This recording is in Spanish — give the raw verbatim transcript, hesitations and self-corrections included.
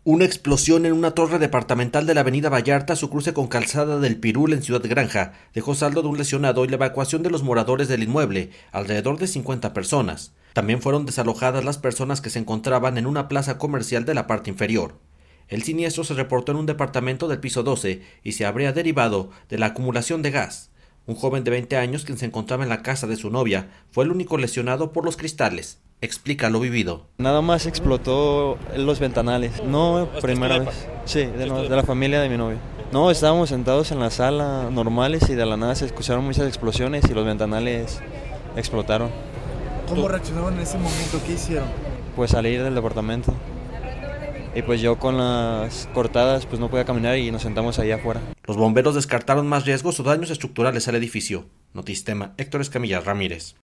Una explosión en una torre departamental de la avenida Vallarta, a su cruce con Calzada del Pirul en Ciudad Granja, dejó saldo de un lesionado y la evacuación de los moradores del inmueble, alrededor de cincuenta personas. También fueron desalojadas las personas que se encontraban en una plaza comercial de la parte inferior. El siniestro se reportó en un departamento del piso doce y se habría derivado de la acumulación de gas. Un joven de veinte años, quien se encontraba en la casa de su novia, fue el único lesionado por los cristales. Explica lo vivido. Nada más explotó los ventanales. No, primera vez. Sí, de, no, de la familia de mi novia. No, estábamos sentados en la sala normales y de la nada se escucharon muchas explosiones y los ventanales explotaron. ¿Cómo reaccionaron en ese momento? ¿Qué hicieron? Pues salir del departamento. Y pues yo con las cortadas pues no podía caminar y nos sentamos ahí afuera. Los bomberos descartaron más riesgos o daños estructurales al edificio. Notistema, Héctor Escamilla Ramírez.